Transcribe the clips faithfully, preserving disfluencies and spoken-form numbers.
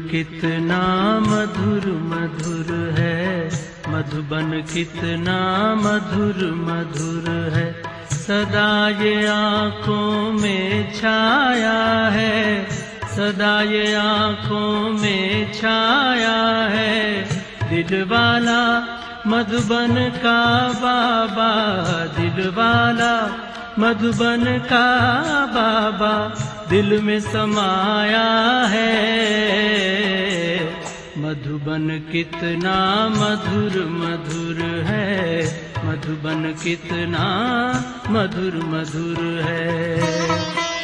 कितना मधुर मधुर है, मधुबन कितना मधुर मधुर है। सदा ये आँखों में छाया है, सदा ये आँखों में छाया है। दिलवाला मधुबन का बाबा, दिलवाला मधुबन का बाबा दिल में समाया है। मधुबन कितना मधुर मधुर है, मधुबन कितना मधुर मधुर है।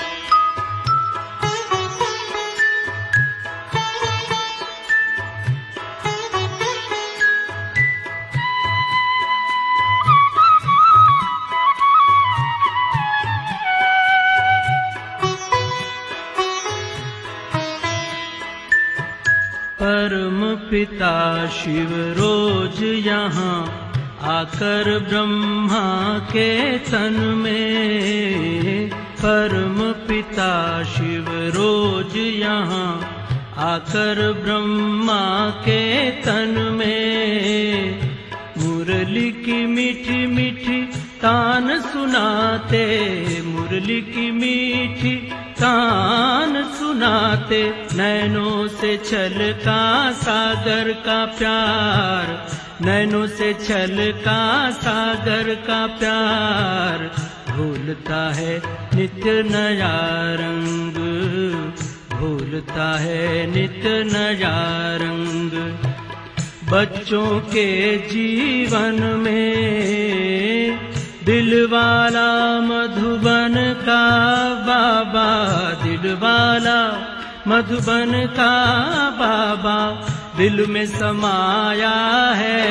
परम पिता शिव रोज यहाँ आकर ब्रह्मा के तन में, परम पिता शिव रोज यहाँ आकर ब्रह्मा के तन में। मुरली की मीठी मीठी तान सुनाते, मुरली की मीठी तान सुनाते। नैनों से छलका सागर का प्यार, नैनों से छलका सागर का प्यार। भूलता है नित्य नया रंग, भूलता है नित्य नया रंग। बच्चों के जीवन में दिलवाला मधुबन का बाबा, दिलवाला मधुबन का बाबा दिल में समाया है।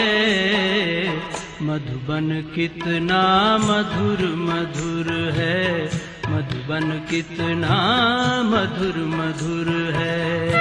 मधुबन कितना मधुर मधुर है, मधुबन कितना मधुर मधुर है।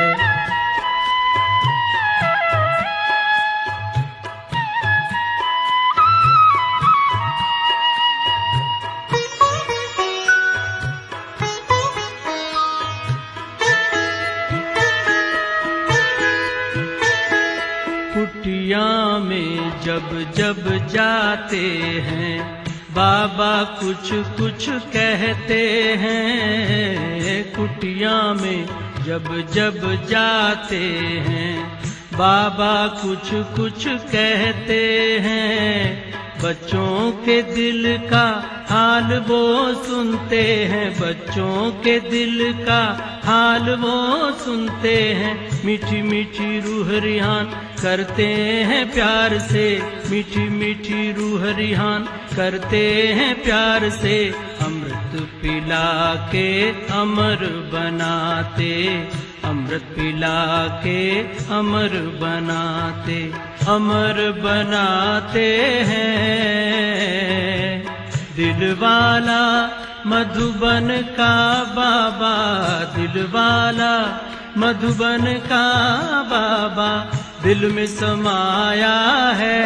कुटिया में जब जब जाते हैं बाबा कुछ कुछ कहते हैं। कुटिया में जब जब जाते हैं बाबा कुछ कुछ कहते हैं। बच्चों के दिल का हाल वो सुनते हैं, बच्चों के दिल का हाल वो सुनते हैं। मीठी मीठी रूह रिहान करते हैं प्यार से, मीठी मीठी रूह रिहान करते हैं प्यार से। अमृत पिला के अमर बनाते, अमृत पिला के अमर बनाते, अमर बनाते हैं। दिलवाला मधुबन का बाबा, दिलवाला मधुबन का बाबा दिल में समाया है।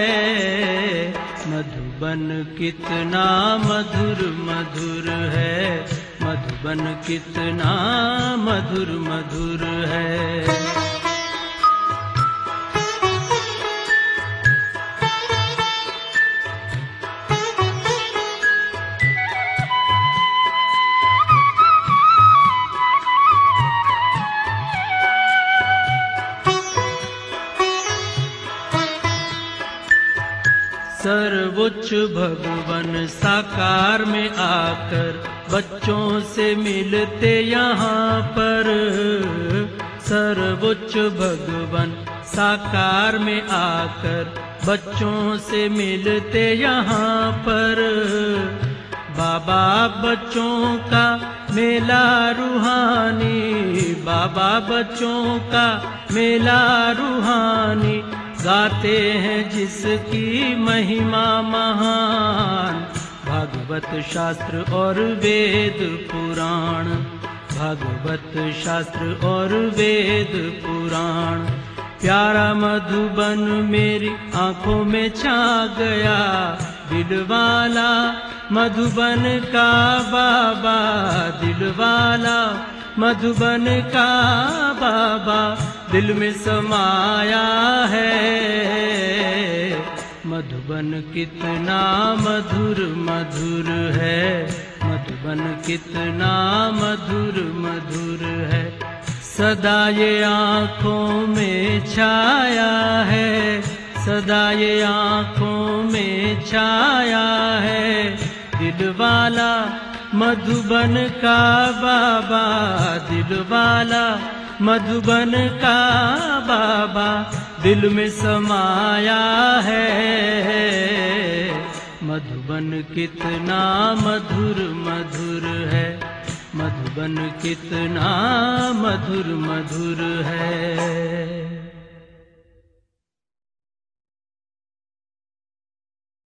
मधुबन कितना मधुर मधुर है, मधुबन कितना मधुर मधुर है। सर्वोच्च भगवन साकार में आकर बच्चों से मिलते यहाँ पर। सर्वोच्च भगवन साकार में आकर बच्चों से मिलते यहाँ पर। बाबा बच्चों का मेला रूहानी, बाबा बच्चों का मेला रूहानी। गाते हैं जिसकी महिमा महान, भागवत शास्त्र और वेद पुराण, भागवत शास्त्र और वेद पुराण। प्यारा मधुबन मेरी आंखों में छा गया, दिलवाला मधुबन का बाबा, दिलवाला मधुबन का बाबा दिल में समाया है। मधुबन कितना मधुर मधुर है, मधुबन कितना मधुर मधुर है। सदा ये आँखों में छाया है, सदा ये आँखों में छाया है। दिल वाला मधुबन का बाबा, दिल वाला मधुबन का बाबा दिल में समाया है। मधुबन कितना मधुर मधुर है, मधुबन कितना मधुर मधुर है।